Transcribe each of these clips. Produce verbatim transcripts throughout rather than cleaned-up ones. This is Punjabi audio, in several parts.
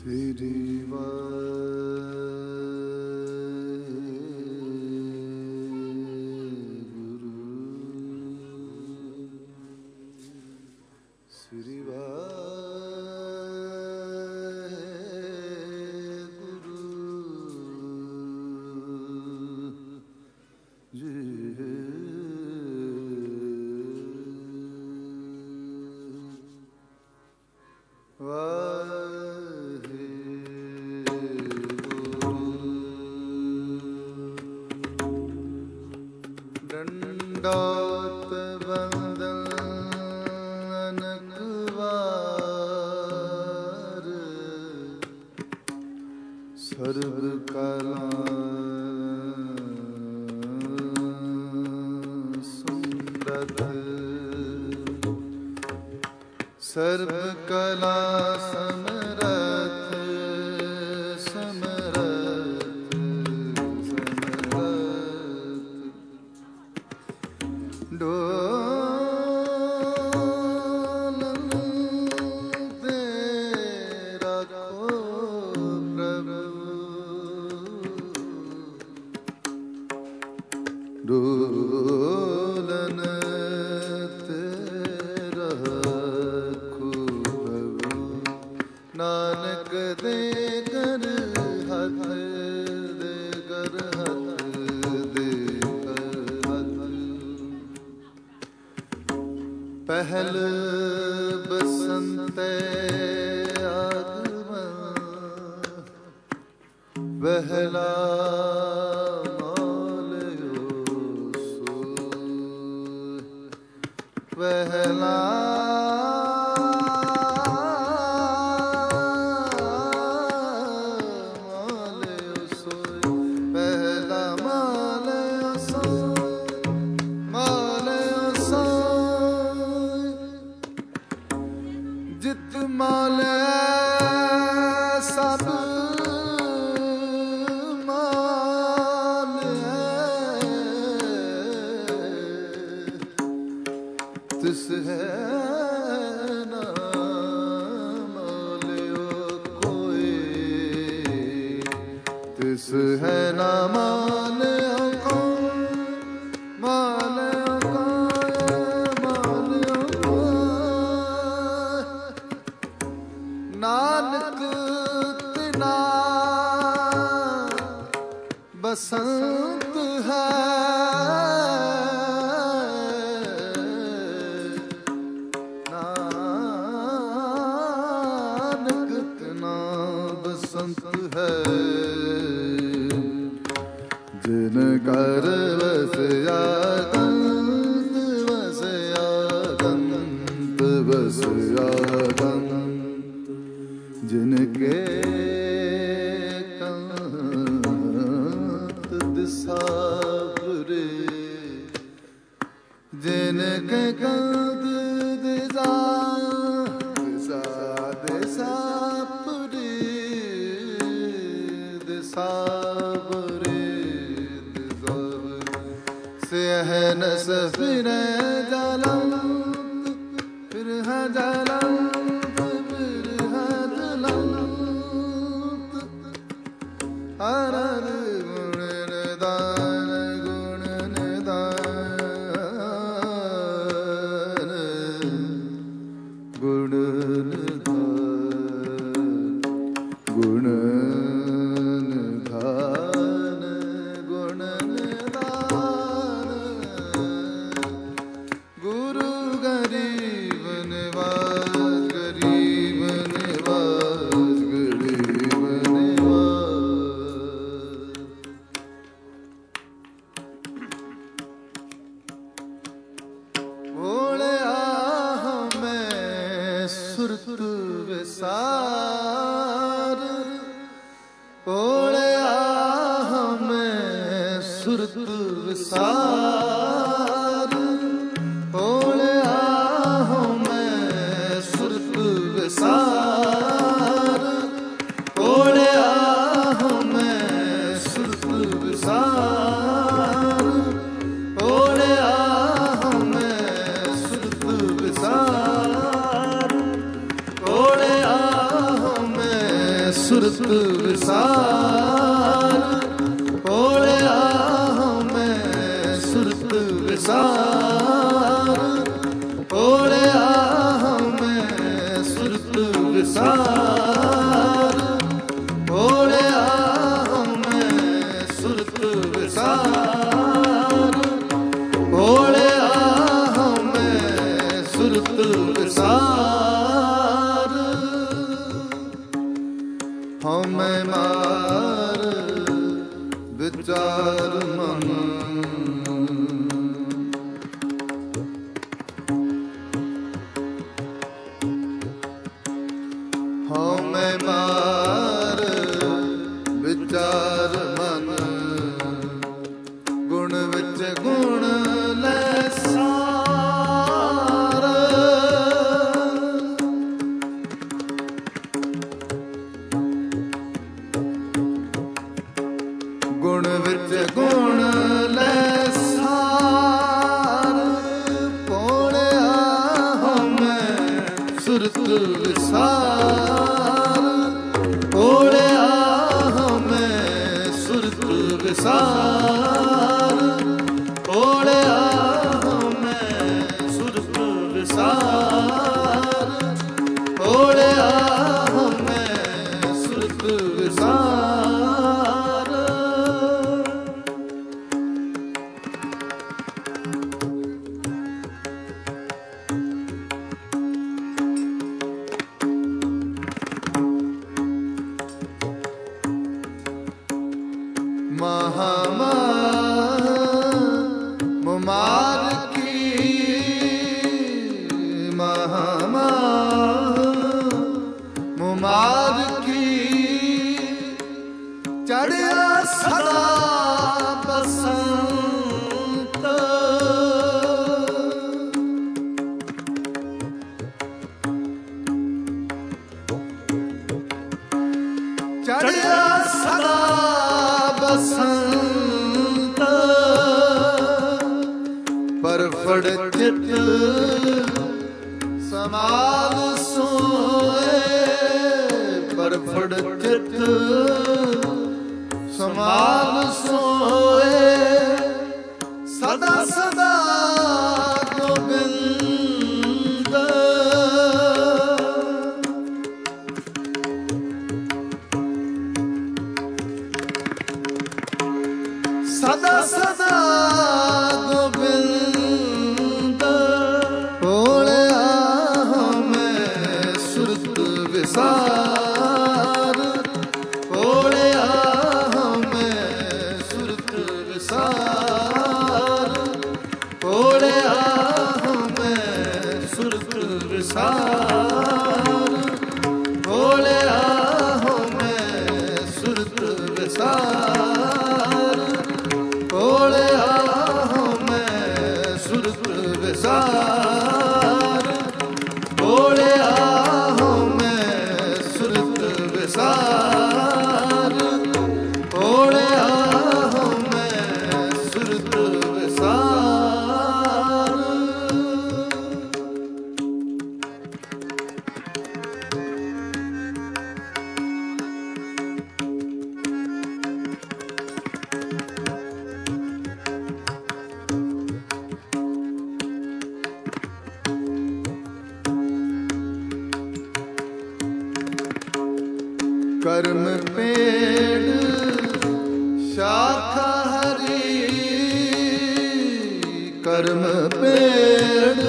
ਸਰਬ ਕਲਾ ਸਮਰਥ ਸਮਰਥ ਸਮਰਥ ਡੋਲਨ ਤੇ ਰੱਖੋ ਪ੍ਰਭੂ ਡੋਲਨ ਨਾਨਕ ਦੇ ਕਰ ਹੱਥ ਦੇ ਕਰ ਹੱਥ ਦੇ ਕਰ ਹੱਥ ਪਹਿਲ ਬਸੰਤੇ ਆਗਮਨ ਵਹਿਲਾ ਮਾਲਿਓ ਸੋ ਵਹਿਲਾ ਤਿਸ ਹੈ ਨਾ ਮਾਲਿਓ ਕੋਈ, ਤਿਸ ਹੈ ਨਾ ਮਾਲਿਓ ਕੋਈ, ਮਾਲਿਓ ਕੋਈ, ਮਾਲਿਓ ਕੋਈ। ਨਾਨਕ ਤਿਨਾ ਬਸੰਤ ਹੈ ਜਿਨ ਕਰ ਵਸਿਆ ਕੰਤ ਵਸਿਆ ਕੰਤ ਵਸਿਆ ਕੰਤ ਜਿਨ ਕੇ ਕੰਤ ਦਿਸਾ ਪੁਰੇ ਜਿਨ ਕੇ ਕੰਤ ਦਿਸਾ ਦਿਸਾ ਦਿਸਾ ਪੁਰੇ ਦਿਸਾ सहनस फिर जलंत फिर है जलंत फिर है जलंत हर गुण निदान गुण निदान गुण निदान गुण ਸੁਰਤ ਵਿਸਾਰ ਓਲਿਆ ਮੈਂ ਸੁਰਤ ਵਿਸਾਰ ਓਲਿਆ ਮੈਂ ਸੁਰਤ ਵਿਸਾਰ ਓਲਿਆ ਮੈਂ ਸੁਰਤ ਵਿਸਾਰ ਓਲਿਆ ਮੈਂ ਸੁਰਤ ਵਿਸਾਰ ਵਿਸਾਰ ਭੋਲਿਆ ਮੈਂ ਸੁਰਤ ਵਿਸਾਰ ਭੋਲਿਆ ਮੈਂ ਸੁਰਤ ਵਿਸਾਰ ਭੋਲਿਆ ਮੈਂ ਸੁਰਤ ਵਿਸਾਰ ਭੋਲਿਆ ਮੈਂ ਸੁਰਤ ਵਿਸਾਰ ਹਉ ਮੈਂ ਮਾਰ ਵਿਚਾਰ ਮਨ ਹਉ ਮੈਂ ਮਾਰ ਵਿਚਾਰ ਮਨ ਗੁਣ ਵਿੱਚ ਗੁਣ ਲੈ ਸਾਰ ਗੁਣ ਵਿੱਚ ਗੁਣ ਲੈ ਸਾਰ ਭੋਲਿਆ ਮੈਂ ਸੁਰਤ ਵਿਸਾਰ ਭੋਲਿਆ ਮੈਂ ਸੁਰਤ ਵਿਸਾਰ ਭੋਲਿਆ ਮੈਂ ਸੁਰਤ ਵਿਸਾਰ ਭੋਲਿਆ ਮੈਂ ਸੁਰਤ ਵਿਸਾਰ महामार मुमार की महामार मुमार की चढ़िया सदा बसंत चढ़िया सदा बसंत पर फड़ चित समाल सोए पर फड़ चित समाल सोए सदा सदा गोविंद सदा सदा गोविंद भोलिया मैं सुरत विसार भोलिया मैं सुरत विसार भोलिया मैं सुरत विसार भोलिया मैं सुरत विसार भोलिया मैं सुरत विसार भोलिया मैं सुरत विसार भोलिया मैं सुरत विसार कर्म पेड़ शाखा हरी कर्म पेड़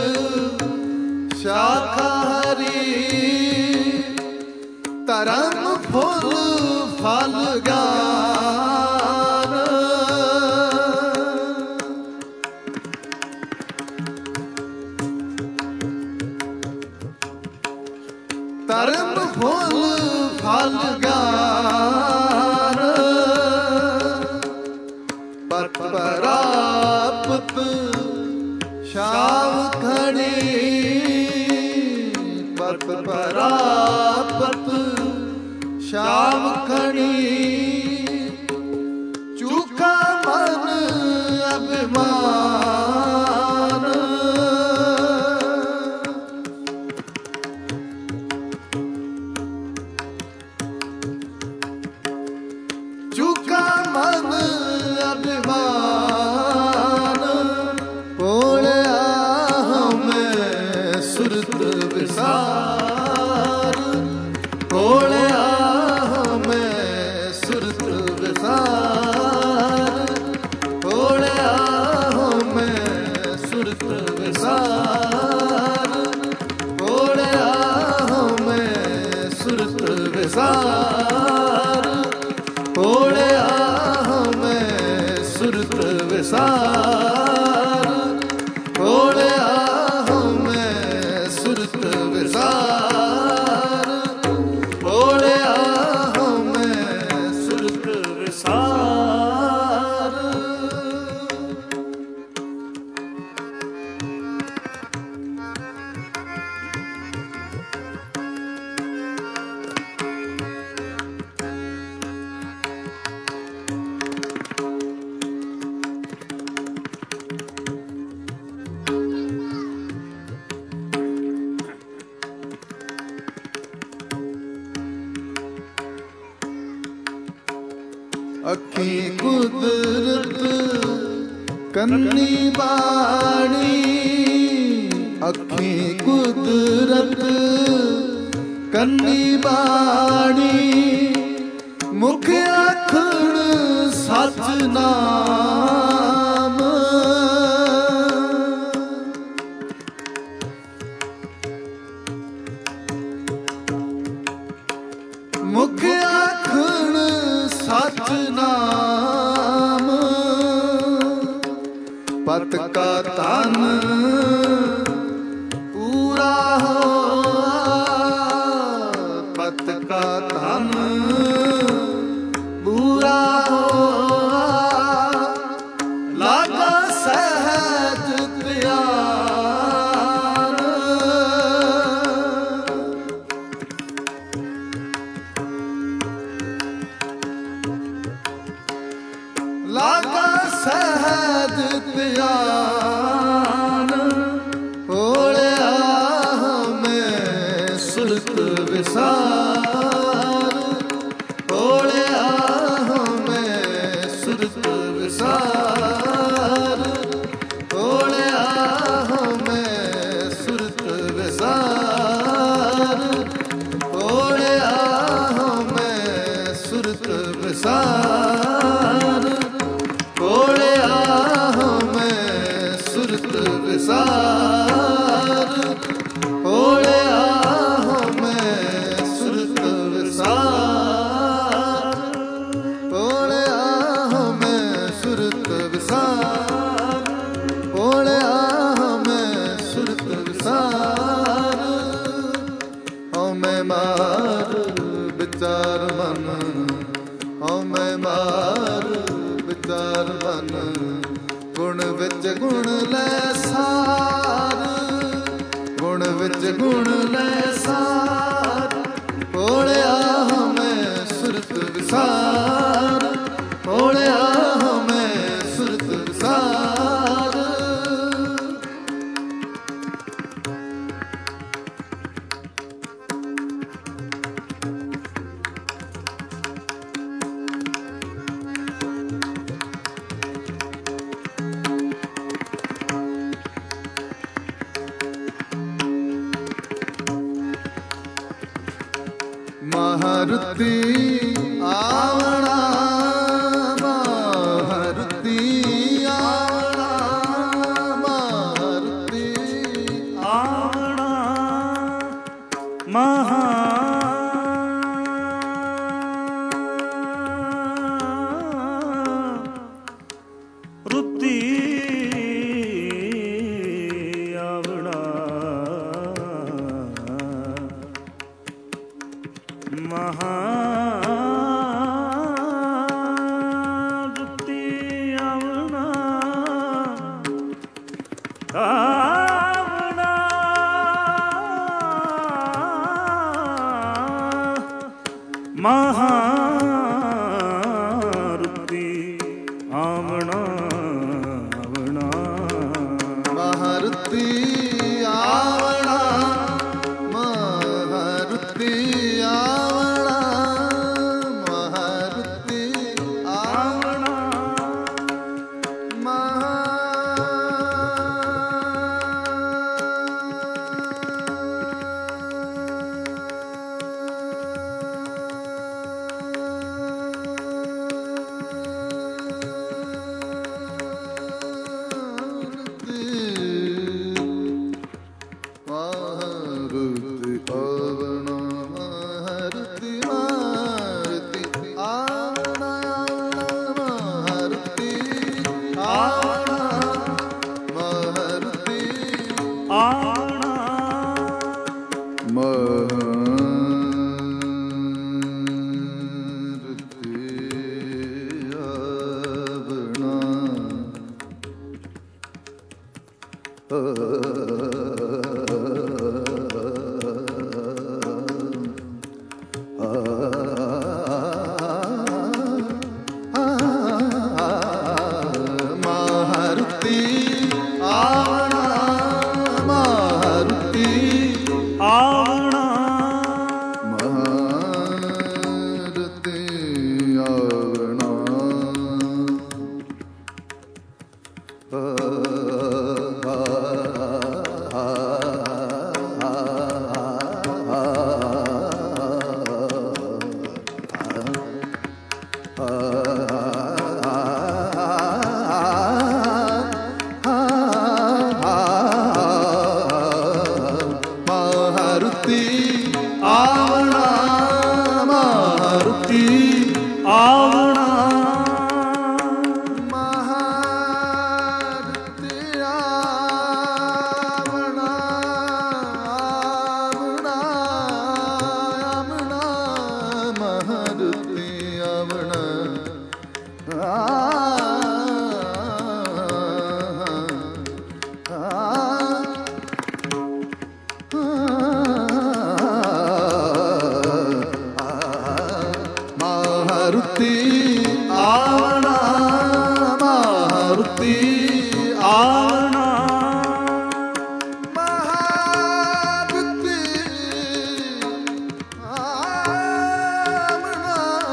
शाखा हरी तरम फूल फल गान तरम फूल फल गान पत परापत श्याम खड़ी पत परापत श्याम खड़ी ਹੋਲਿਆ ਮੈਂ ਸੁਰਤ ਵਿਸਾਰ, ਹੋਲਿਆ ਮੈਂ ਸੁਰਤ ਵਿਸਾਰ, ਹੋਲਿਆ ਮੈਂ ਸੁਰਤ ਵਿਸਾਰ। ਅੱਖੀ ਕੁਦਰਤ ਕੰਨੀ ਬਾਣੀ, ਅੱਖੀ ਕੁਦਰਤ ਕੰਨੀ ਬਾਣੀ, ਮੁਖ ਆਖਣ ਸਚ ਨਾਮ, ਮੁਖ ਆਖਣ ਸਚ ਨਾਮ। ਪਤ ਕਾ ਤਨ ਪੂਰਾ ਹੋਆ, ਪਤ ਕਾ ਤਨ ਪੂਰਾ ਹੋਆ, ਲਾਗਾ ਸਹਿਜ ਪਿਆਰ। ਲਾਗਾ ਸਹਿਜ ਪਿਆਰ, ਹੋਲਿਆ ਮੈਂ ਸੁਰਤ ਵਿਸਾਰ, ਹੋਲਿਆ ਮੈਂ ਸੁਰਤ ਵਿਸਾਰ, ਹੋਲਿਆ ਮੈਂ ਸੁਰਤ ਵਿਸਾਰ, ਹੋਲਿਆ ਮੈਂ ਸੁਰਤ ਵਿਸਾਰ, ਹੋਲਿਆ ਮੈਂ ਸੁਰਤ ਵਿਸਾਰ, ਹੋਲਿਆ ਮੈਂ ਸੁਰਤ ਵਿਸਾਰ, ਹੋਲਿਆ ਮੈਂ ਸੁਰਤ ਵਿਸਾਰ, ਹੋਲਿਆ ਮੈਂ ਸੁਰਤ ਵਿਸਾਰ। ਹਉ ਮੈਂ ਮਾਰ ਵਿਚਾਰ ਮਨ, ਹਉ ਮੈਂ ਮਾਰ ਵਿਚਾਰ ਮਨ, ਗੁਣ ਵਿੱਚ ਗੁਣ ਲੈ ਸਾਰ, ਗੁਣ ਵਿੱਚ ਗੁਣ ਲੈ ਸਾਰ, ਹੋਲਿਆ ਮੈਂ ਸੁਰਤ ਵਿਸਾਰ, ਹੋਲਿਆ ਮੈਂ ਸੁਰਤ ਵਿਸਾਰ। ਮਹਾਰਤੀ ਆਵਣਾ, ਮਹਾਰਤੀ ਆਵਣਾ, ਮਹਾਰਤੀ ਆਵਣਾ, ਮਹਾ ਰੁੱਤੀ ਆਵਣਾ, ਮਹਾ ਮਾਰੂਤੀ ਆਵਣਾ ਮਾਰੂਤੀ ਆਵਣਾ ਮਾਰੂਤੀ ਆਵਣਾ ਆਵਣਾ ਆਵਣਾ ਮਾਰੂਤੀ ਆਵਣਾ ਮਾਰੂਤੀ ਆਵਣਾ ਮਾਰੂਤੀ ਆਵਣਾ ਮਾਰੂਤੀ ਆਵਣਾ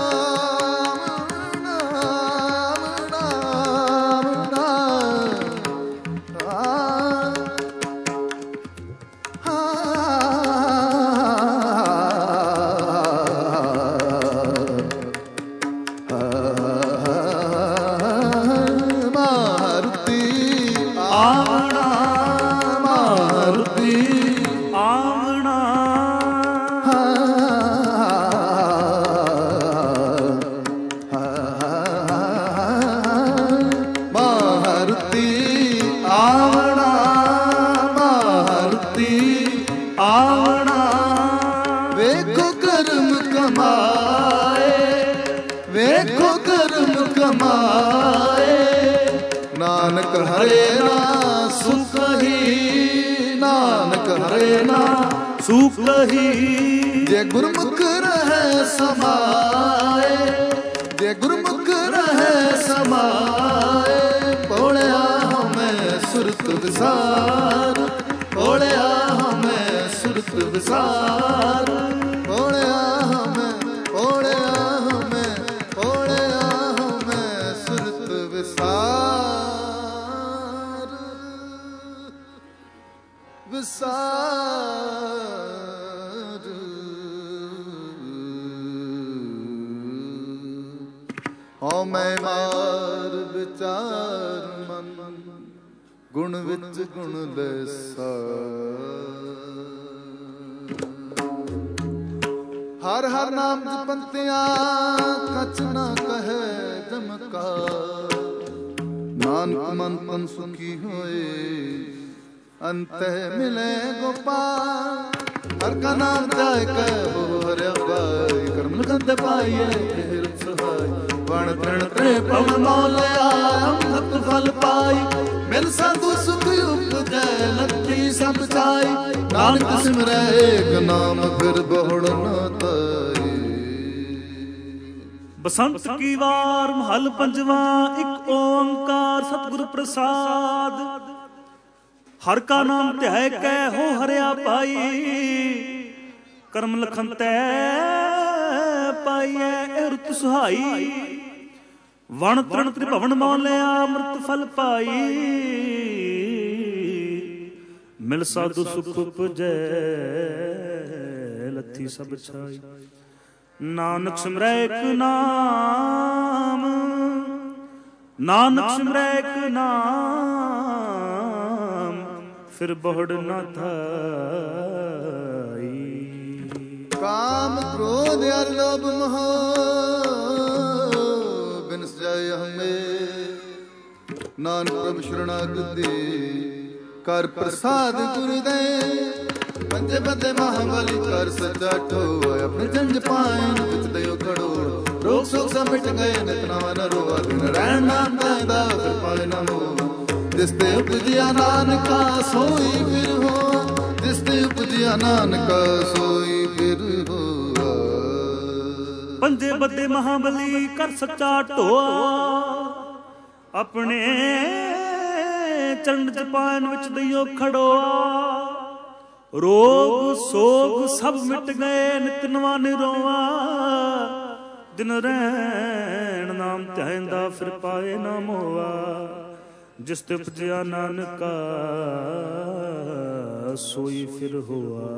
ਆਵਣਾ ਵੇਖੋ ਕਰਮ ਕਮਾਏ ਵੇਖੋ ਕਰਮ ਕਮਾਏ ਨਾਨਕ ਹਰੇ ਨਾ ਸੁਖ ਹੀ ਨਾਨਕ ਹਰੇ ਨਾ ਸੁਖ ਹੀ ਜੇ ਗੁਰਮੁਖ ਰਹਿ ਸਮਾਏ ਜੇ ਗੁਰਮੁਖ ਰਹਿ ਸਮਾਏ ਪੋੜਿਆ ਹਮੇ ਸੁਰਤ ਵਿਸਾਰ ਪੋੜਿਆ ਹਮੇ ਸੁਰਤ ਵਿਸਾਰ ਪੋੜਿਆ ਹਮੇ ਪੋੜਿਆ ਹਮੇ ਪੋੜਿਆ ਹਮੇ ਸੁਰਤ ਵਿਸਾਰ ਵਿਸਾਰ ਹਉ ਮੈਂ ਮਾਰ ਵਿਚਾਰ ਮਨ ਗੁਣ ਵਿੱਚ ਗੁਣ ਲੈਸਾ ਹਰ ਹਰ ਨਾਮ ਜਪੰਤਿਆ ਕਛ ਨਾ ਕਹੈ ਜਮਕਾ ਨਾਨਕ ਮਨ ਤਨ ਸੁਖੀ ਹੋਏ ਅੰਤੈ ਮਿਲੇ ਗੋਪਾਲ ਹਰ ਕਾ ਨਾਮ ਧਿਆਇ ਕੈ ਹੋ ਹਰਿਆ ਬਾਈ ਕਰਮ ਲਖੰਤ ਪਾਈਏ ਫਿਰ ਸਹਾਈ ਵਣ ਤ੍ਰਿਣ ਤ੍ਰੇ ਪਵਨ ਮੌਲਿਆ ਅੰਮ੍ਰਿਤ ਫਲ ਪਾਈ ਮਿਲ ਸਾਧੂ ਸੁਖ ਉਪਜੈ ਲੱਥੀ ਸਭ ਛਾਈ ਨਾਨਕ ਸਿਮਰੈ ਏਕ ਨਾਮ ਫਿਰ ਬਹੁੜ ਨ ਤਾਈ ਬਸੰਤ ਕੀ ਵਾਰ ਮਹਲ ਪੰਜਵਾ ਇੱਕ ਓੰਕਾਰ ਸਤਿਗੁਰ ਪ੍ਰਸਾਦ ਹਰ ਕਾ ਨਾਮ ਧਿਆਇ ਕੈ ਹੋ ਹਰਿਆ ਪਾਈ ਕਰਮ ਲਖਨ ਤੈ ਪਾਈਐ ਇਹ ਰੁਤ ਸੁਹਾਈ ਵਣ ਤ੍ਰਿਣ ਤ੍ਰਿਭਵਨ ਮੌਲਿਆ ਅੰਮ੍ਰਿਤ ਫਲ ਪਾਈ ਮਿਲ ਸਾਧੂ ਸੁਖ ਉਪਜੈ ਲੱਥੀ ਸਭ ਛਾਈ ਨਾਨਕ ਸਿਮਰੈ ਇੱਕ ਨਾਮ ਨਾਨਕ ਸਿਮਰੈ ਇੱਕ ਨਾਮ ਫਿਰ ਬਹੁੜ ਨਾ ਥਾਈ ਕਾਮ ਕ੍ਰੋਧ ਅਰ ਲੋਭ ਮੋਹ ਬਿਨਸ ਜਾਏ ਹਮੇ ਨਾਨਕ ਪ੍ਰਭ ਸ਼ਰਣਾਗਤੀ ਕਰ ਪ੍ਰਸਾਦ ਗੁਰੂ ਦੇ ਪੰਜੇ ਬੰਦੇ ਮਹਾਬਲੀ ਕਰ ਸੱਚਾ ਠੋਏ ਆਪਣੇ ਜੰਜ ਪਾਇਨ ਵਿੱਚ ਦਿਓ ਖੜੋ ਰੋਗ ਸੋਗ ਸਭ ਮਿਟ ਗਏ ਨਿਤ ਨਵਾਂ ਨ ਰੋਆ ਦਿਨ ਰਹਿਣ ਨਾਮ ਦਾ ਫਿਰ ਪਾਏ ਨਾ ਮੋ ਜਿਸ ਤੇ ਉਪਜਿਆ ਨਾਨਕਾ ਸੋਈ ਫਿਰ ਹੋ ਜਿਸ ਤੇ ਉਪਜਿਆ ਨਾਨਕਾ ਸੋਈ ਫਿਰ ਹੋਆ ਪੰਜੇ ਬੰਦੇ ਮਹਾਬਲੀ ਕਰ ਸੱਚਾ ਢੋਆ ਆਪਣੇ ਚੰਡ ਜਪਾਨ ਵਿੱਚ ਦਈਓ ਖੜੋਆ ਰੋਗ ਸੋਗ ਸਭ ਮਿਟ ਗਏ ਨਿਤ ਨਵਾਂ ਨਿਰੋਆ ਦਿਨ ਰਹਿਣ ਨਾਮ ਧਿਆਇਂਦਾ ਫਿਰ ਪਾਏ ਨਾ ਮੋਆ ਜਿਸ ਤੇ ਉਪਜਿਆ ਨਾਨਕਾ ਸੋਈ ਫਿਰ ਹੋਆ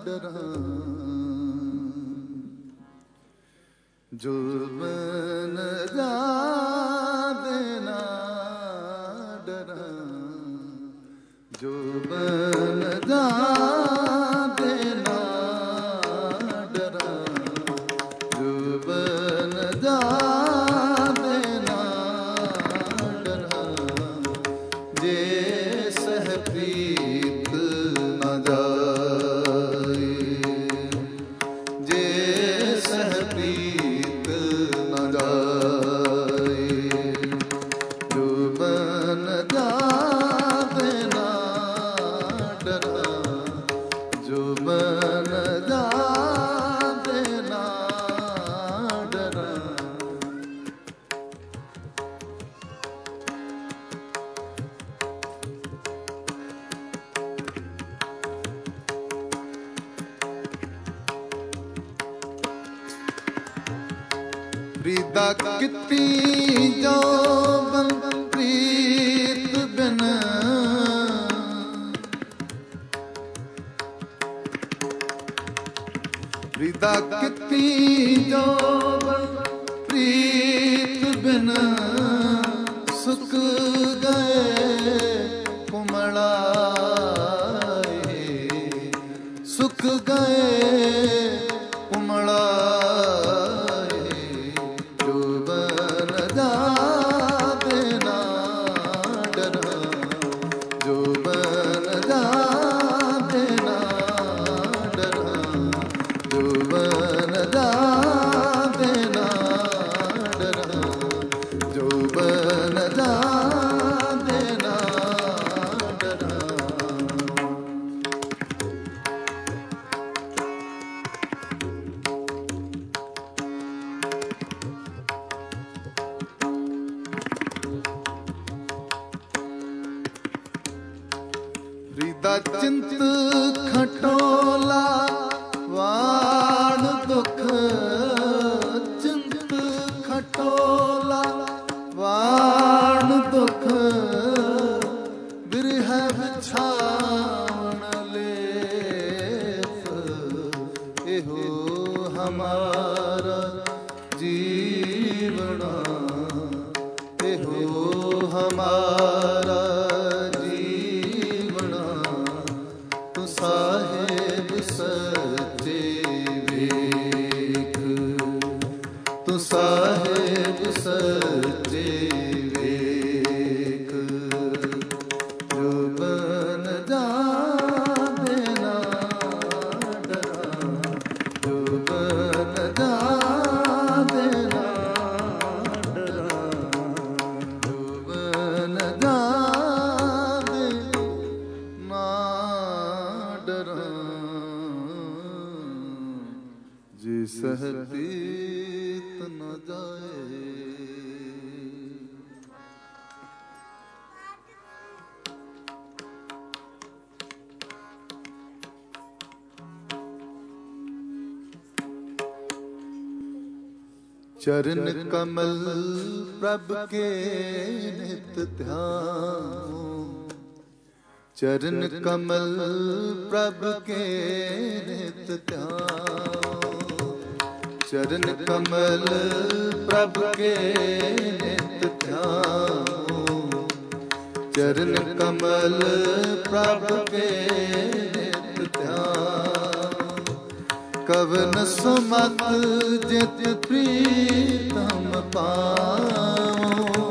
डरा, जो बन जा देना डरा, जो बन जा देना डरा, जो बन जा देना डरा, जे सह प्रीत न जाए, जे सह प्रीत न जाए, जो बन जा देना डरा, जो बन जा देना डरा। प्रीता किती जो बन प्रीत बिन, प्रीता किती जो बन प्रीत बिन, सुख गए कुमड़ाए, सुख गए कुमड़ाए, जो बन जा देना डरा, जो बन जा देना डरा, जो बन जा देना डरा, जो बन जा देना डरा। प्रीता चिंत खटोला वाण दुख, चिंत खटोला वाण दुख, बिरह बिछावन लेप, एहो हमारा जीवना, एहो हमारा जीवना, तू साहेब सच्चे वेख, तू साहेब सच्चे वेख, जो बन जा देना डरा, जो बन जा देना डरा, जो बन जा देना डरा, जे सह प्रीत न जाए। चरण कमल प्रभ के नित ध्यान, चरण कमल प्रभ के नित ध्यान, चरण कमल प्रभ के नित ध्यान, चरण कमल प्रभ के नित ध्यान, कवन सुमत जित प्रीतम पाओ,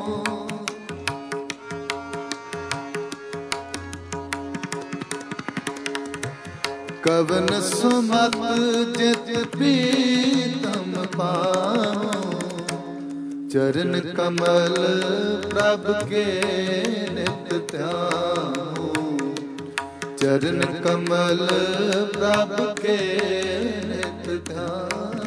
कवन सुमत जित प्रीतम पाओ, चरण कमल प्रभ के नित ध्यान, चरण कमल प्रभ के नित ध्यान।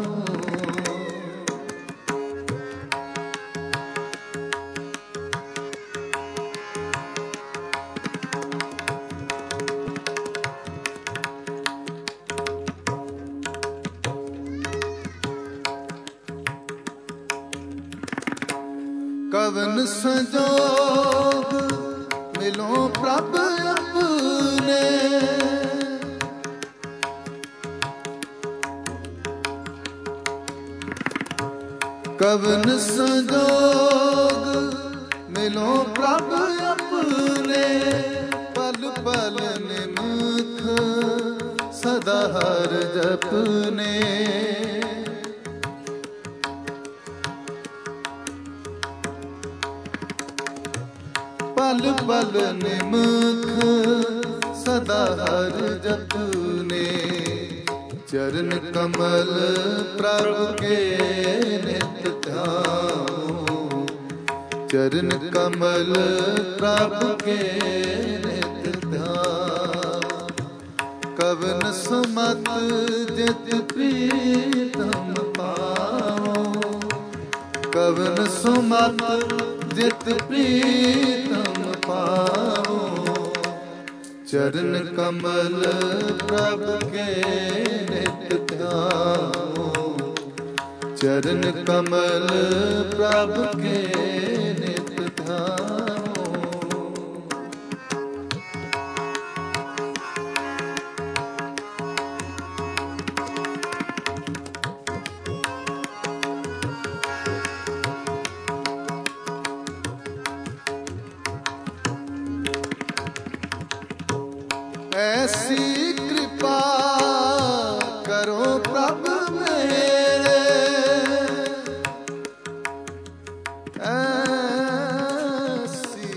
कवन संजोग मिलो प्रभ अपने, कवन संजोग मिलो प्रभ अपने, पल पल निमुख सदा हर जपने। पल पल निमुख सदा हर जपने, चरण कमल प्रभु के नित ध्यान। चरण कमल प्रभु के नित ध्यान। कवन सुमत जित प्रीतम पाओ, कवन सुमत जित प्रीतम पाओ। चरण कमल प्रभु के नित ध्याओ। चरण कमल प्रभु के नित ध्याओ। ऐसी कृपा करो प्रभु मेरे, ऐसी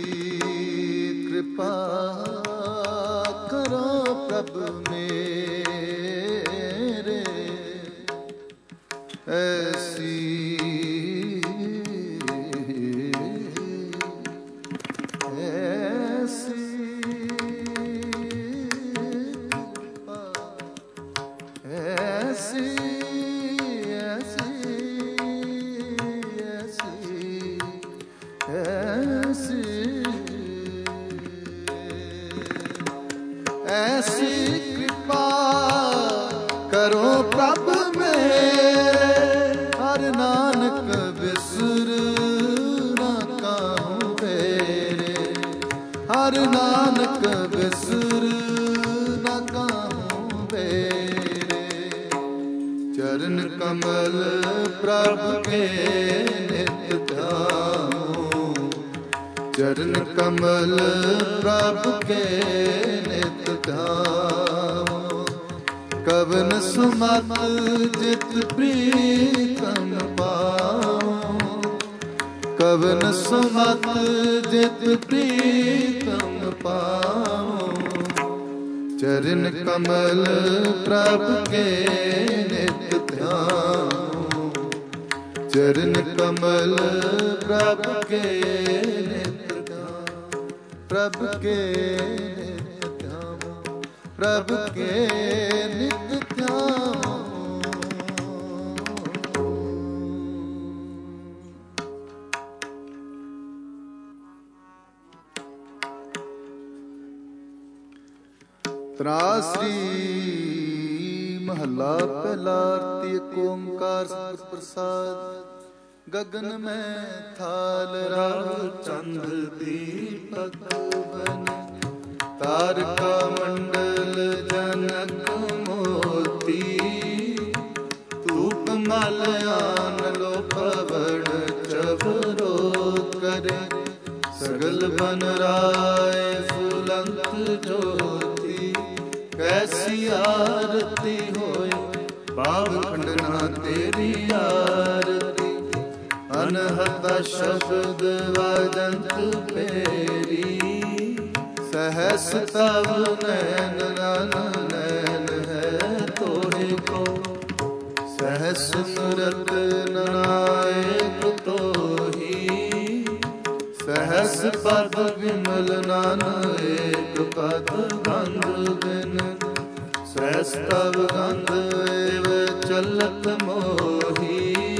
कृपा करो प्रभु मेरे, ऐसी ऐसी ऐसी ऐसी ऐसी ऐसी कृपा करो प्रभु मेरे। हर नानक बिसर ना काहू फेरे, हर नानक बिसर ना काहू फेरे। चरण कमल प्रभु के नित ध्याओ। चरण कमल प्रभु के नित ध्याओ। कवन सुमत जित प्रीतम पाओ, कवन सुमत जित प्रीतम पाओ। चरण कमल प्रभु के नित ध्याओ। चरण कमल प्रभु के नित ध्याओ। प्रभु के नित ध्याओ। प्रभु के नित ध्याओ। ਤਰਾਸਰੀ ਮਹੱਲਾ ਪਹਿਲਾ। ਆਰਤੀ ਏਕ ਓੰਕਾਰ ਸਤਿਗੁਰ ਪ੍ਰਸਾਦ। ਗगन में थाल राव चंद दीपक बन, तारका मंडल जनक मोती। धूप मल आन लो पवन चबरो करे, सगल बन राय फुलंत ज्योति। कैसी आरती होए पाव खंडना तेरी आरती। अनहत शब्द वदंत पेरी, सहस तव नैन नैन है तोरे को। सहस सुरत नायक तो ही, सहस पद विमल नान एक पद गंध बिन। सहस तव गंध एव चलत मोही,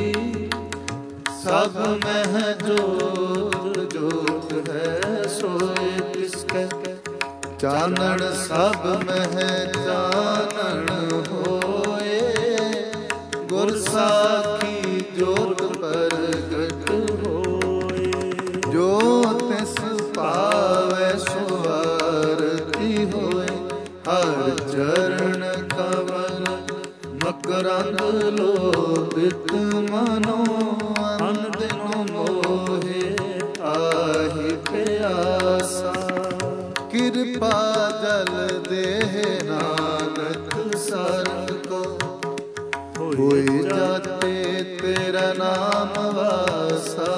सब मह जोत जोत है सोए तिसके। चानन सब मह चानन होए, गुर साखी जोत प्रगट होए। जो तिस पावै सो आरती होए, हर चरण कमल ਮਕਰੰਦ ਲੋਭਿਤ ਮਨੋ ਅਨ ਦਿਨੋ ਮੋਹਿ ਆਹੀ ਪਿਆਸਾ। ਕਿਰਪਾ ਜਲ ਦੇਹ ਨਾਨਕ ਸਰੰਗ ਕੋ ਹੋਇ ਜਾਤੇ ਤੇਰਾ ਨਾਮ ਵਾਸਾ।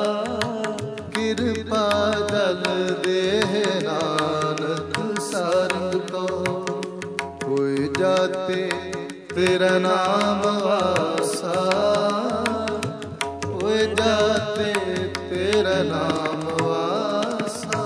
ਕਿਰਪਾ ਜਲ ਦੇਹ ਨਾਨਕ ਸਰੰਗ ਕੋ ਹੋਇ ਜਾਤੇ ਤੇਰਾ ਨਾਮ ਵਾਸਾ। ਹੋਇ ਜਾਤੇ ਤੇਰਾ ਨਾਮ ਵਾਸਾ।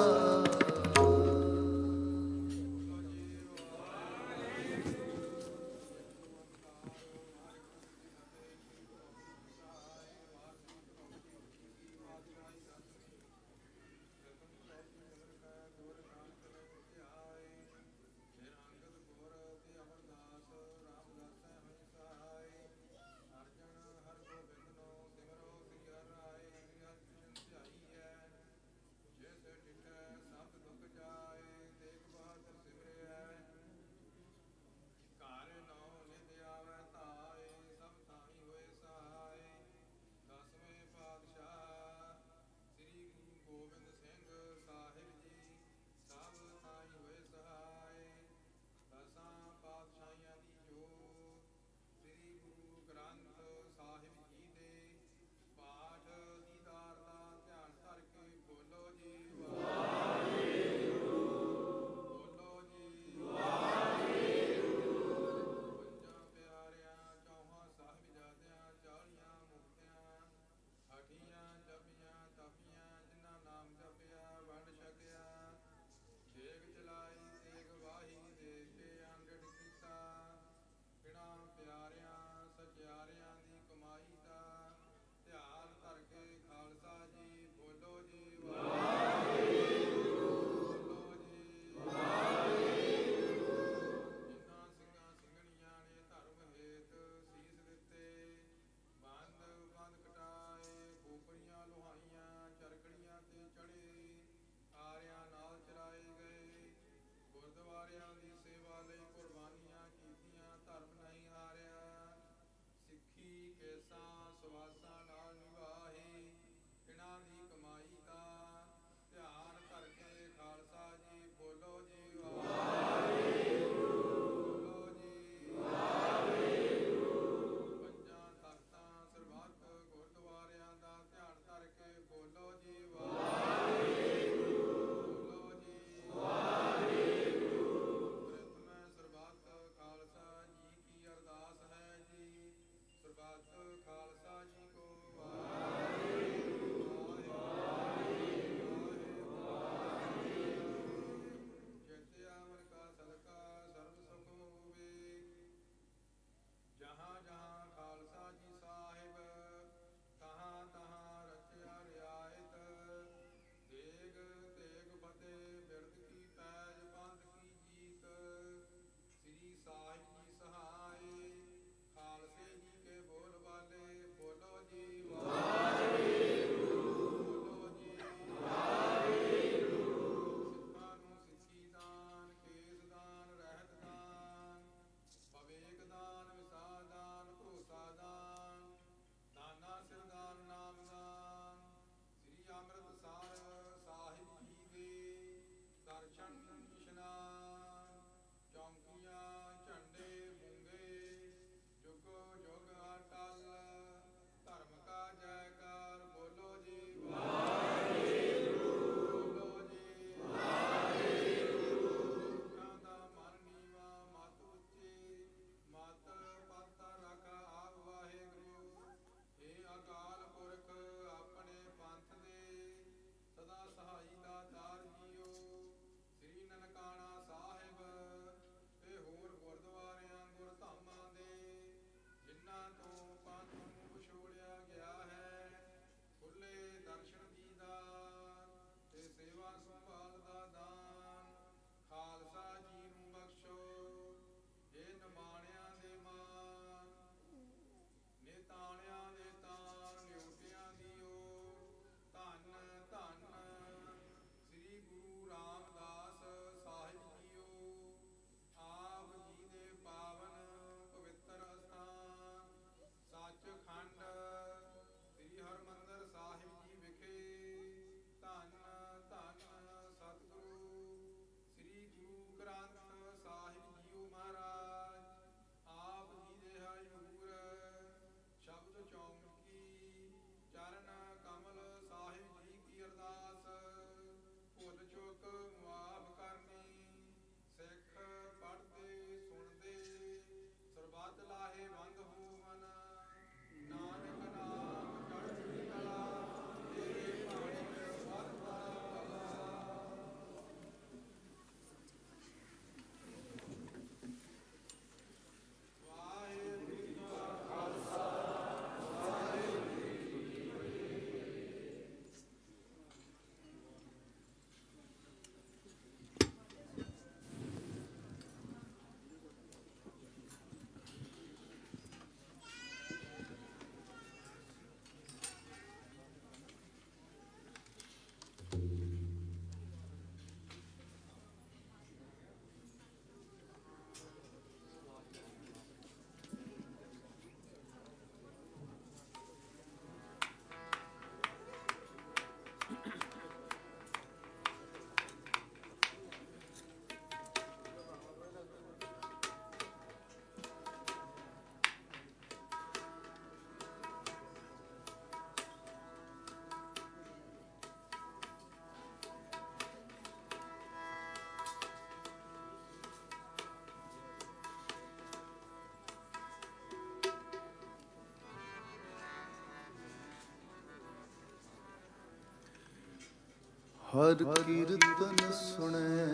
ਹਰ ਕੀਰਤਨ ਸੁਣੈ,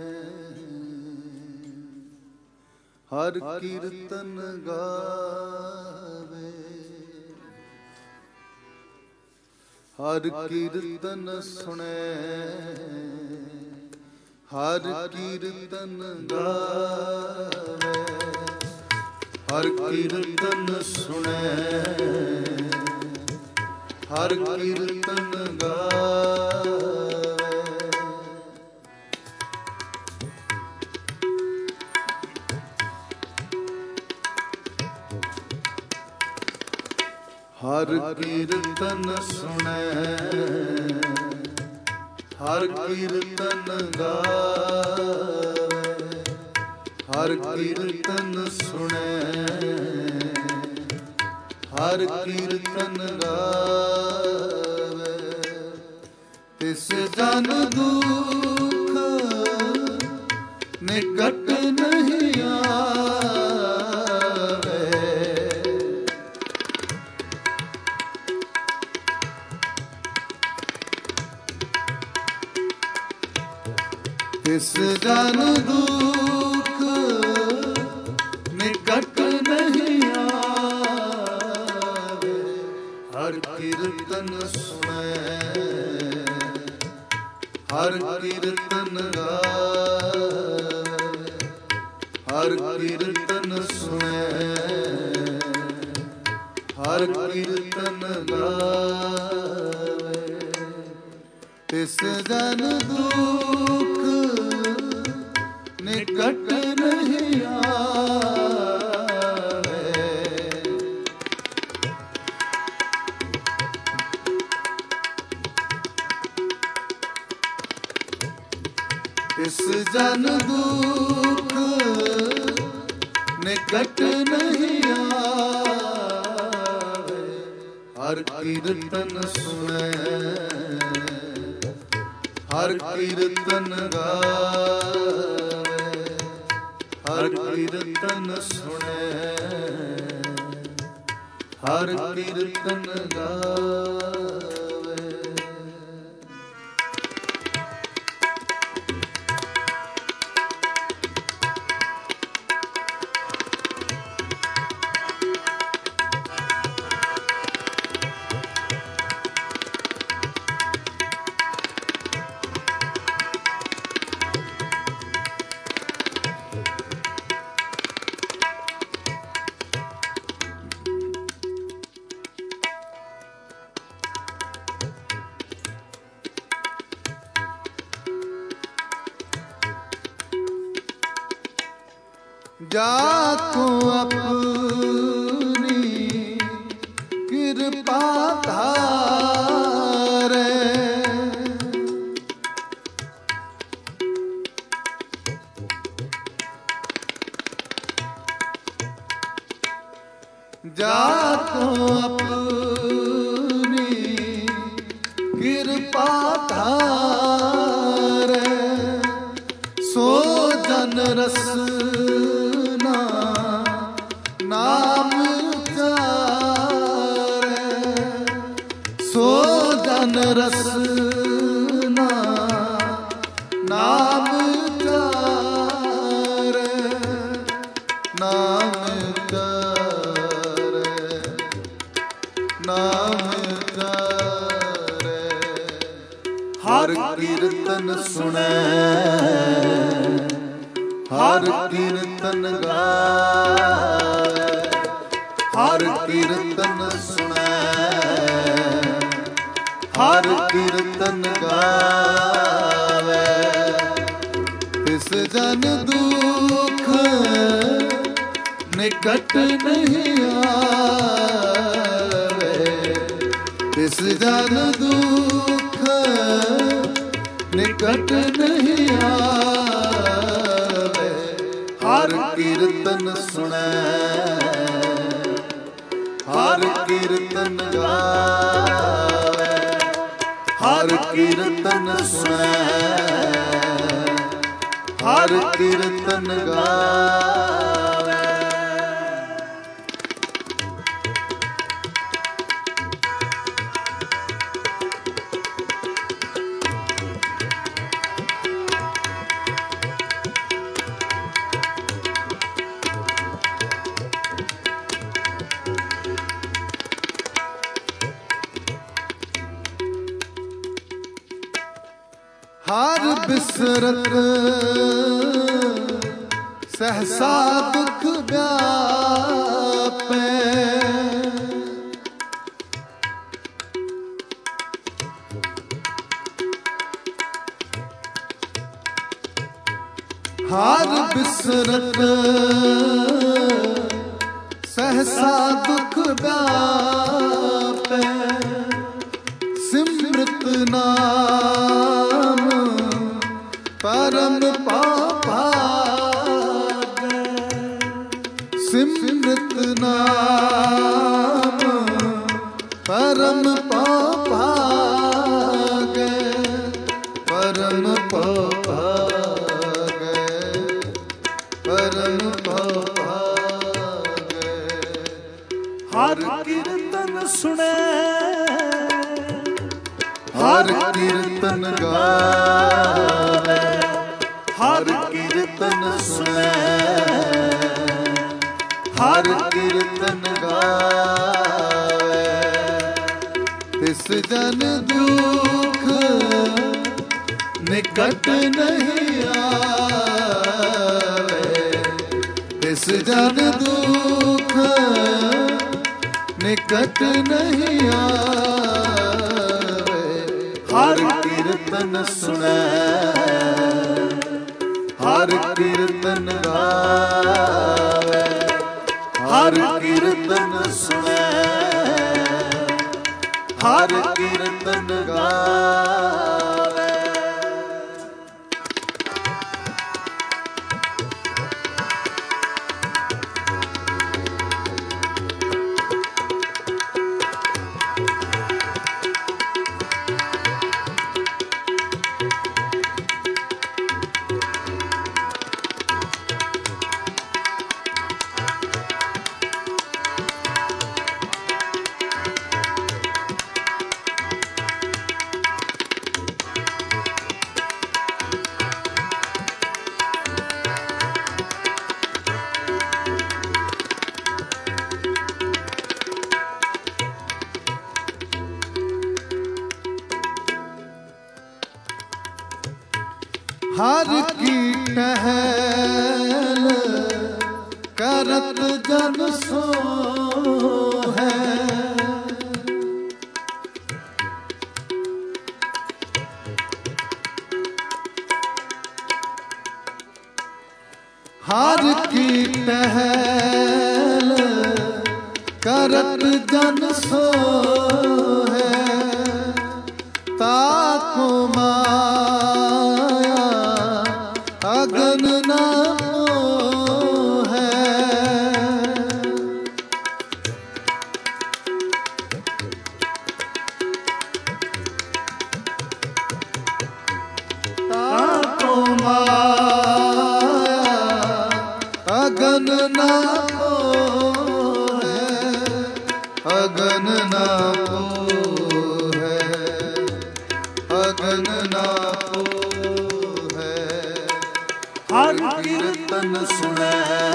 ਹਰ ਕੀਰਤਨ ਗਾਵੇ, ਹਰ ਕੀਰਤਨ ਸੁਣੈ, ਹਰ ਕੀਰਤਨ ਗਾਵੇ, ਹਰ ਕੀਰਤਨ ਸੁਣੈ, ਹਰ ਕੀਰਤਨ ਗਾਵੇ। ਹਰ ਕੀਰਤਨ ਸੁਣੈ, ਹਰ ਕੀਰਤਨ ਗਾਵੇ, ਹਰ ਕੀਰਤਨ ਸੁਣੈ, ਹਰ ਕੀਰਤਨ ਗਾਵੇ। ਤਿਸ ਜਨ ਦੁਖ ਨਿਕਟ ਨਹੀਂ ਆਵੇ, ਤਿਸ ਜਨ ਦੁਖ ਨਿਕਟ ਨਹੀਂ ਆਵੇ। ਹਰ ਕੀਰਤਨ ਸੁਣੈ, ਹਰ ਕੀਰਤਨ ਗਾਵੇ, ਹਰ ਕੀਰਤਨ ਸੁਣੈ, ਹਰ ਕੀਰਤਨ ਗਾਵੇ। ਤਿਸ ਜਨ ਦੁਖ ਨਿਕਟ ਨਹੀਂ ਆਵੇ। ਤਿਸ ਜਨ ਦੁਖ ਨਿਕਟ ਨਹੀਂ ਆਵੇ। ਹਰ ਕੀਰਤਨ ਸੁਣੈ, ਹਰ ਕੀਰਤਨ ਗਾਵੇ, ਹਰ ਕੀਰਤਨ ਸੁਣੈ, ਹਰ ਕੀਰਤਨ ਗਾਵੇ। ਜਾਕੋ ਆਪਣੀ ਕਿਰਪਾ ਧਾਰੇ, ਜਾਕੋ ਆਪਣੀ ਕਿਰਪਾ ਧਾਰੇ, ਸੋ ਜਨ ਰਸ ਨਾਮ ਉਚਾਰੇ, ਸੋ ਜਨ ਰਸਨਾ ਨਾਮ ਉਚਾਰੇ, ਨਾਮ ਉਚਾਰੇ, ਨਾਮ ਉਚਾਰੇ। ਹਰ ਕੀਰਤਨ ਸੁਣੈ, ਹਰ ਕੀਰਤਨ ਗਾਵੇ, ਹਰ ਕੀਰਤਨ ਸੁਣੈ, ਹਰ ਕੀਰਤਨ ਗਾਵੇ। ਤਿਸ ਜਨ ਦੁਖ ਨਿਕਟ ਨਹੀਂ ਆਵੇ, ਤਿਸ ਜਨ ਦੁਖ ਨਿਕਟ ਨਹੀਂ ਆਵੇ। ਹਰ ਕੀਰਤਨ ਸੁਣੈ, ਹਰ ਕੀਰਤਨ ਗਾਵੇ, ਹਰ ਕੀਰਤਨ ਸੁਣੈ, ਹਰ ਕੀਰਤਨ ਗਾਵੇ। बिसरत सहसा दुख व्यापे, हार बिसरत सहसा दुख व्यापे, सिमृत नाम परम पाभागे, सिमृत नाम परम पाभागे, परम पाभागे, परम पाभागे। हर कीर्तन सुने, हर कीर्तन गावे, हर कीर्तन सुने, हर कीर्तन गावे, तिस जन दुख निकट नहीं आवे, तिस जन दुख निकट नहीं आवे, हर कीर्तन सुने, हर कीर्तन गावे, हर कीर्तन सुने, हर कीर्तन गावे। हर की टहल करत जन सो है, हर की टहल करत जन सो है, ताको माया अगन न है, ताको माया अगन न है, अगन न है, अगन न है। हर कीर्तन सुने,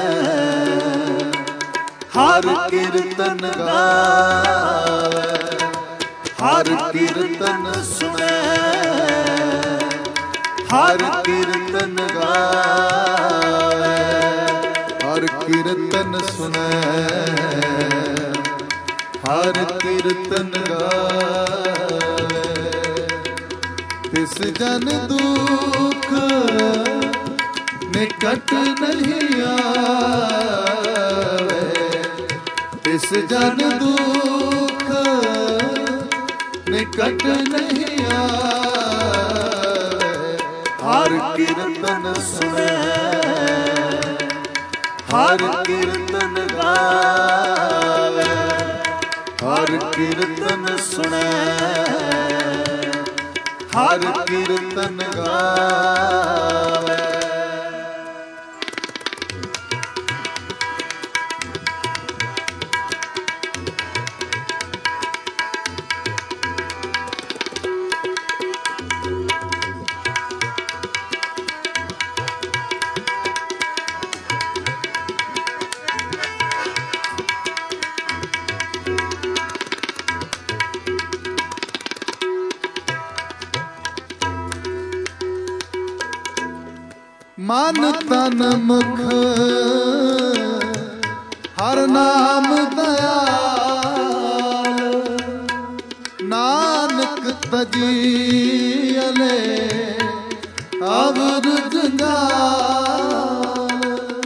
हर कीर्तन गावे, हर कीर्तन सुने, हर कीर्तन गावे, हर कीर्तन सुने, हर कीर्तन गावे, तिस जन दुख निकट नहीं आवे, तिस जन दुख निकट नहीं आवे, हर कीर्तन सुने, हर कीर्तन गावे, हर कीर्तन सुने, हर कीर्तन गावे। ਮਨ ਤਨ ਮੁਖ ਹਰ ਨਾਮ ਦਇਆਲ, ਨਾਨਕ ਤਜੀਅਲੇ ਅਵਰ ਜੰਗਾਲ।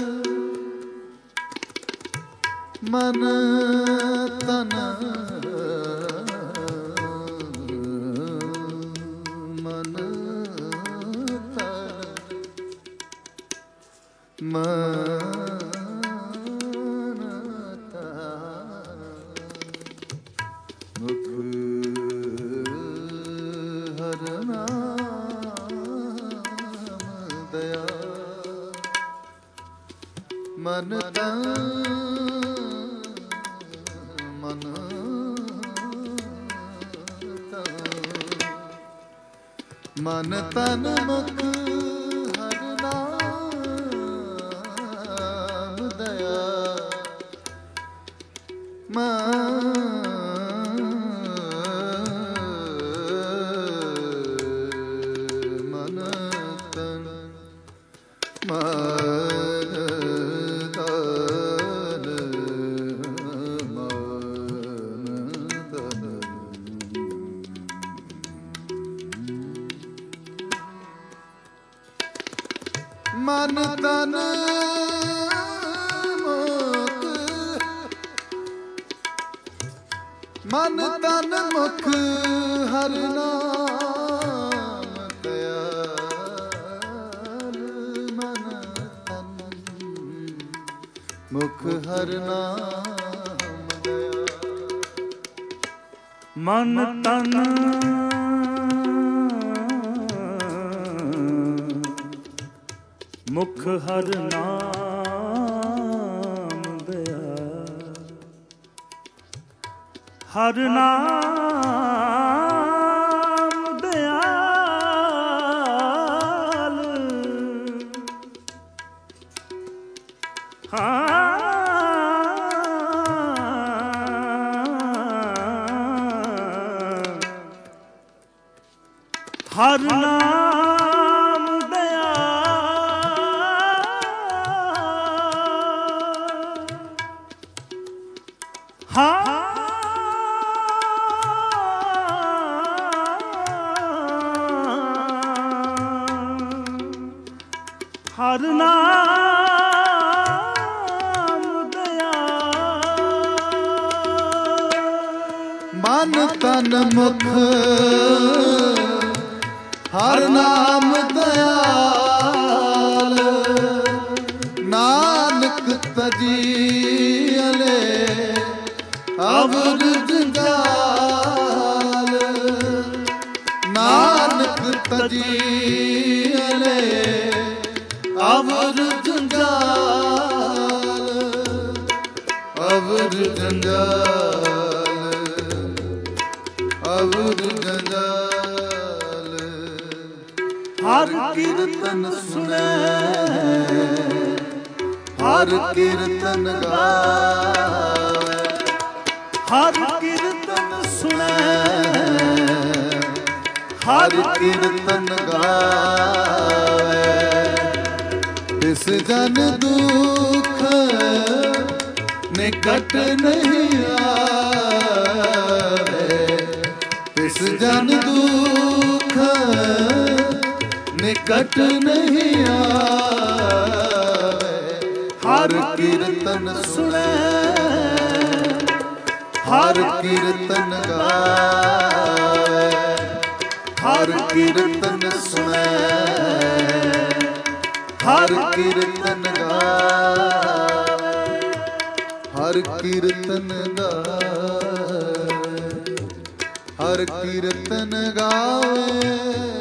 ਮਨ ਤਨ ਮਨ ਤਨ ਮਨ ਤਨ ਮੁਖ ਹਰ ਨਾਮ ਦਇਆ। ਮਨ ਤਨ ਮਨ ਤਨ ਮਨ ਤਨ ਮੁਖ ਹਰ ਨਾਮ ਦਇਆ। ਮਨ ਤਨ ਮਨ ਤਨ ਮਨ ਤਨ ਮੁਖ ਮਨ ਤਨ ਮੁਖ ਹਰ ਨਾਮ ਦਇਆਲ। ਮਨ ਤਨ ਮੁਖ ਹਰ ਨਾਮ ਦਇਆ। ਮਨ ਤਨ ਮੁਖ ਹਰ ਨਾਮ ਦਇਆ। ਹਰ ਨਾਮ ਦਇਆਲ। ਹਾਂ ਹਰ ਨਾਮ ਦਇਆਲ। ਹਾਂ ਹਰ ਨਾਮ ਦਇਆਲ। ਮਨ ਤਨ ਮੁਖ ਹਰ ਨਾਮ ਦਇਆਲ। ਨਾਨਕ ਤਜੀਅਲੇ ਅਵਰ ਜੰਗਾਲ। ਨਾਨਕ ਤਜੀਅਲੇ ਅਵਰ ਜੰਗਾਲ। ਅਵਰ ਜੰਗਾਲ ਅਵਰ ਜੰਗਾਲ। ਹਰ ਕੀਰਤਨ ਸੁਣੈ ਹਰ ਕੀਰਤਨ ਗਾਵੇ। ਹਰ ਕੀਰਤਨ ਸੁਣੈ ਹਰ ਕੀਰਤਨ ਗਾਵੇ। ਤਿਸ ਜਨ ਦੁਖ ਨਿਕਟ ਨਹੀਂ ਆਵੇ। ਤਿਸ ਜਨ ਦੁਖ ਨਿਕਟ ਨਹੀਂ ਆਵੇ। ਹਰ ਕੀਰਤਨ ਸੁਣੈ ਹਰ ਕੀਰਤਨ ਗਾਵੇ। ਹਰ ਕੀਰਤਨ ਸੁਣੈ ਹਰ ਕੀਰਤਨ ਗਾਵੇ। ਹਰ ਕੀਰਤਨ ਗਾਵੇ ਹਰ ਕੀਰਤਨ ਗਾਵੇ।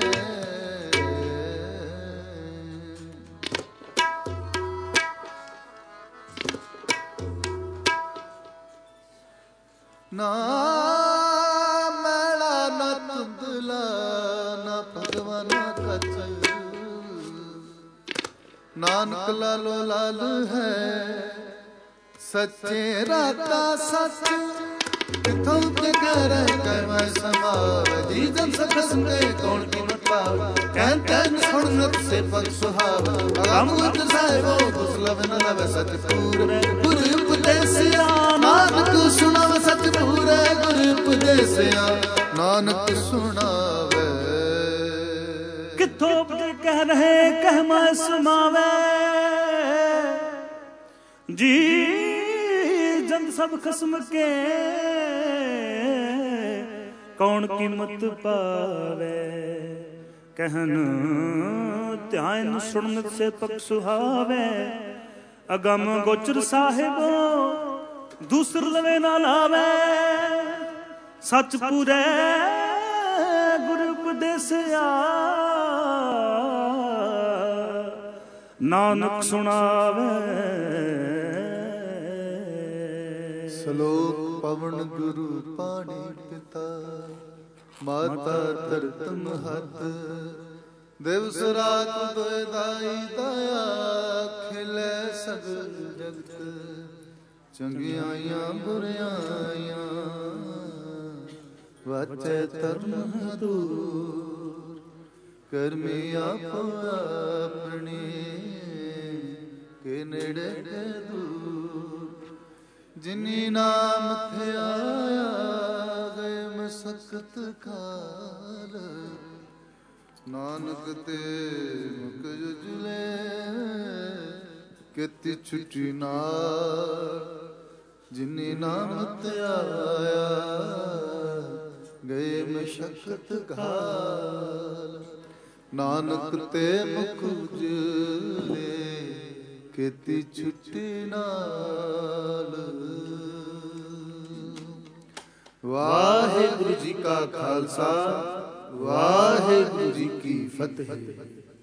ਨਾ ਮੈਲਾ ਨਾ ਧੁੰਦਲਾ ਨਾ ਭਗਵਾਨ ਕਛ। ਨਾਨਕ ਲਾਲੋ ਲਾਲ ਹੈ ਸੱਚੇ ਰਾਤਾ ਸੱਚ। ਕਿਥੋਂ ਤੇ ਕਰੈ ਕੈ ਮੈਂ ਸਮਾਵ ਜੀ ਜਨ ਸਖਸ ਦੇ ਕੌਣ ਕੀਮਤ पाव कहन कहन सुनत से पग सुहाव अगम गोचर साहिबो दुस लव न लव सतपुर गुरु उपदेसिया नानक सुनाव सतपुर गुरु उपदेसिया नानक सुनावे किथों कह रहे कह मैं समावे जी जंद सब खस्म के कौन कीमत पावे कहन ध्यान सुनत से पग सुहावे अगम गोचर साहिबो दूसर लवे ना लावे सच पूरे गुरु उपदेसिया नानक सुनावे श्लोक पवन गुरु पाणी पिता माता धरत महत दिवस रात दोय दाई दया खिले सब जगत चंगियाइयां बुरियाइयां वाचे धर्म दूर करमी आपो अपने के नेड़े दूर जिनी नाम थे आया गए मसकत काल नानक ते मुख जुले केती छुट्टी नाल जिनी नाम ते आया गए मशक्कत घाल नानक ते मुख उजले केती छुट्टी नाल। वाहिगुरु जी का खालसा वाहिगुरु जी की फतेह।